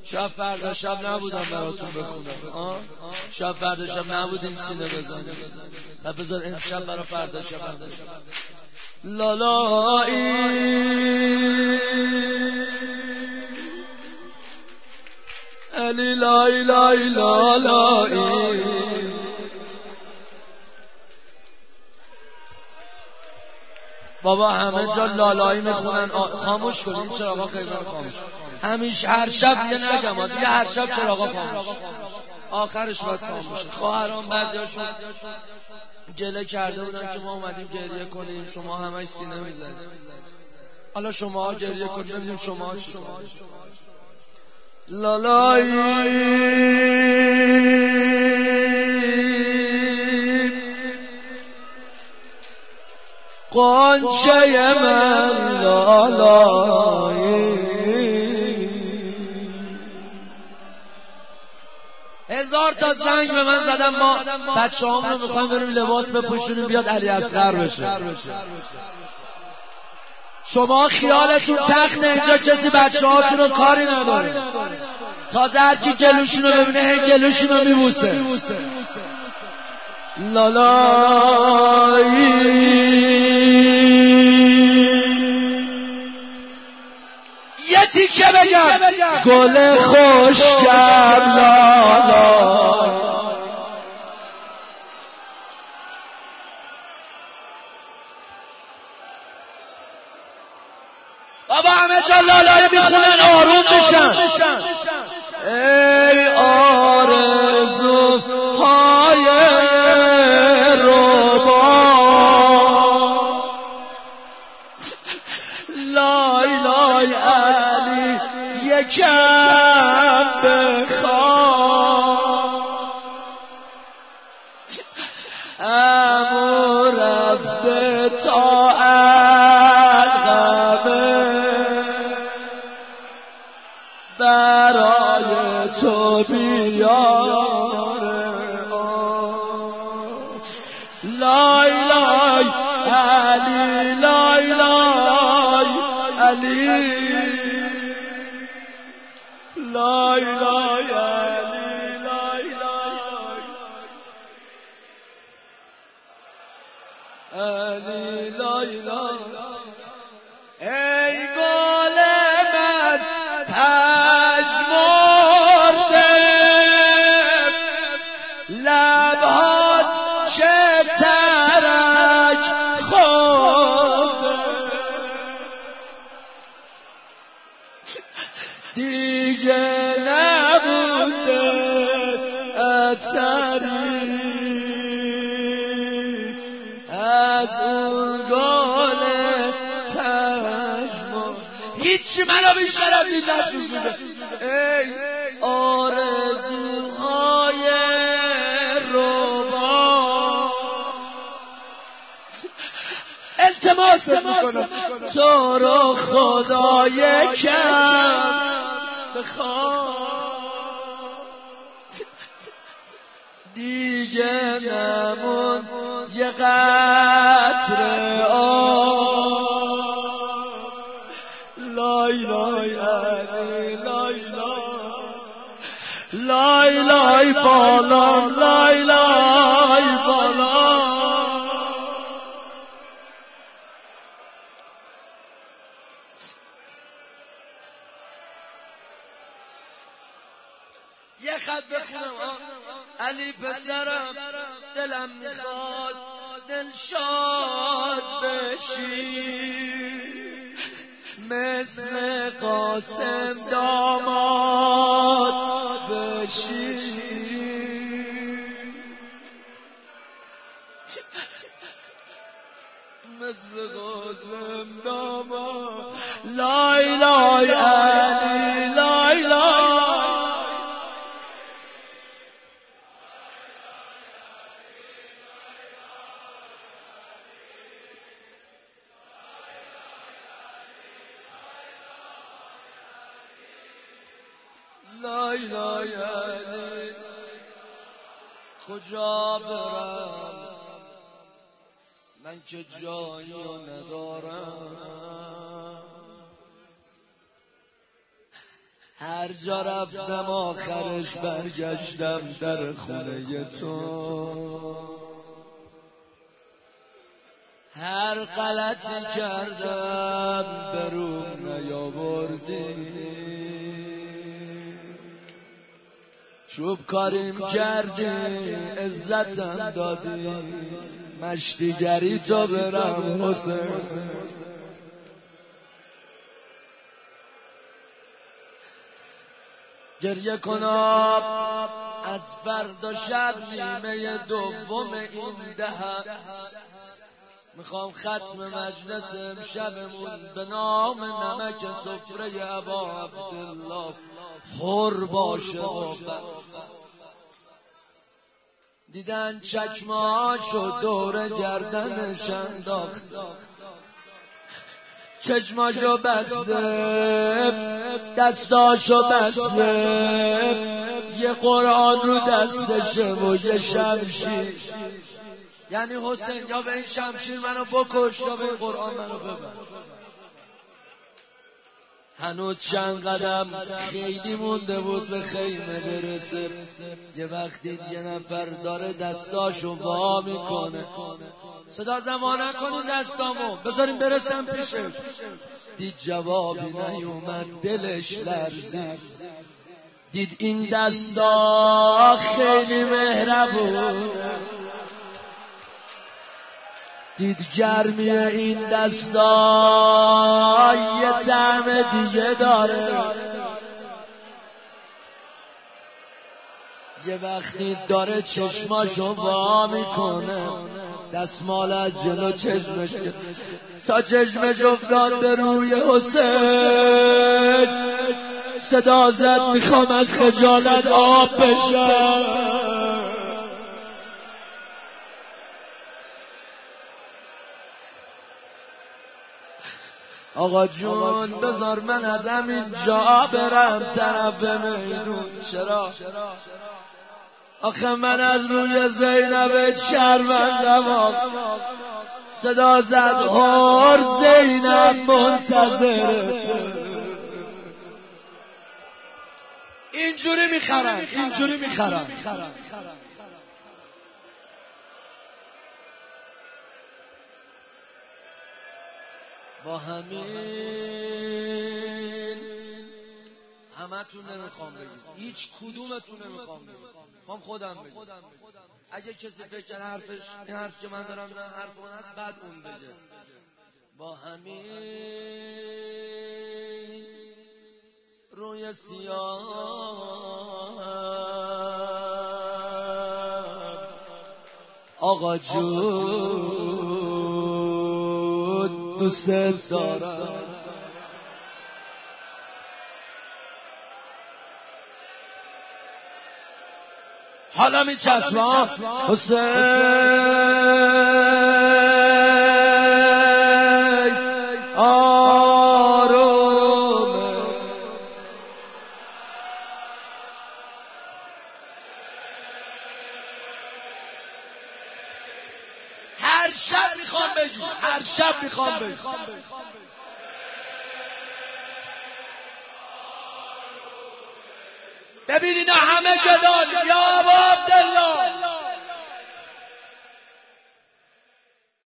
شب فردا شب نبودم براتون بخونم. شب فردا شب نبودیم سینه بزنیم. و بذار امشب برا فردا شب. لالایی علی لای لای لالایی. بابا همه جا لالایی میخونن. خاموش کن این چراغا خیلی خاموش. همیشه هر شب یه نگم دیگه، هر شب چراغا خاموش، آخرش باید خاموشه. خواهران بعضیاشون گله کرده بودن که ما اومدیم گریه کنیم، شما همش سینه میزنید. حالا شما گریه کنید ببینیم شما چی کنید. لالایی قنچه من لالایی. 1000 تا زنگ به من زدم. ما بچه هامون رو میخوایم بریم لباس بپوشونیم بیاد علی اصغر بشه. شما خیالتون تخت اینجا کسی بچه هاتون رو کاری نداره. تازه هر کی گلوشون رو ببینه هی گلوشون رو میبوسه. لالایی یه تیکه بگم گل خوشگم لالایی. بابا همه جا لالایی میخونن آروم بشن. ای آرزوهای ربا لای لای علی یکم بخواه. امو رفته تا القمه برای تو بیاره. لای لای علی لای لای علی لای لای علی لای لای علی لای لای. ای گل من پژمرده لبهات چه ترک خورده دیگه نبوده اثری از اون گل پژمرده. هیچی منو بیشتر از این نشوزونده. ای آرزوهای ربا التماس میکنم تو رو خدای کم بخواه. دیگه نمون یه قطره آب. لای لای علی لای لای لای لای بالا لای لای بالا. یه خط بخونم علی پسرم دلم میخواست دلشاد بشی مثل قاسم داماد بشی. مثل قاسم داماد لای لای علی لای لای لای لای علی. کجا برم من که جایی ندارم. هر جا رفتم آخرش برگشتم در خونه تو. هر غلطی کردم بروم نیاوردی، چوب کاریم کردی عزتم دادی، مشتیگری تو برم حسین. گریه کنم از فردا شب نیمه دوم این دهه، میخوام ختم مجلس امشبمون به نام نمک سفره ابا عبدالله پر باشه و بس. دیدن چکماشو دور گردنش انداخت، چشماشو بسته دستاشو بسته، یه قرآن رو دستشه و یه شمشیر. یعنی حسین یا به این شمشیر منو بکش یا به این قرآن منو ببر. هنوز چند قدم خیلی مونده بود به خیمه برسه، یه وقتی یه نفر داره دستاشو وا میکنه. صدا زمانه کنین دستامو بذاریم برسم پیشش. دید جوابی نیومد، دلش لرزید. دید این دستا خیلی مهربون، دید گرمی این دستا یه طعم دیگه داره. یه وقتی داره چشماشو وا میکنه، دستمال از جلو چشمش تا چشمش افتاد به روی حسین. صدا زد میخوام از خجالت آب بشم. آقا جون بذار من از همین جا برم طرف میدون. چرا؟ آخه من از روی زینب شرمندم. صدا زد هر زینب منتظرت. اینجوری میخرن. با همین همتون نمیخوام بگید، هیچ کدومتون نمیخوام بگید، میخوام خودم بگید. اگه کسی فکر کرد حرفش این حرف که من دارم نه حرف اون هست، بعد اون بگه. با همین روی سیاه آقا جون دوست دارم. حالا می چشمم حسین آرومه. هر شب میخوام بگی. ببین اینا همه گدان یا ابا عبدالله.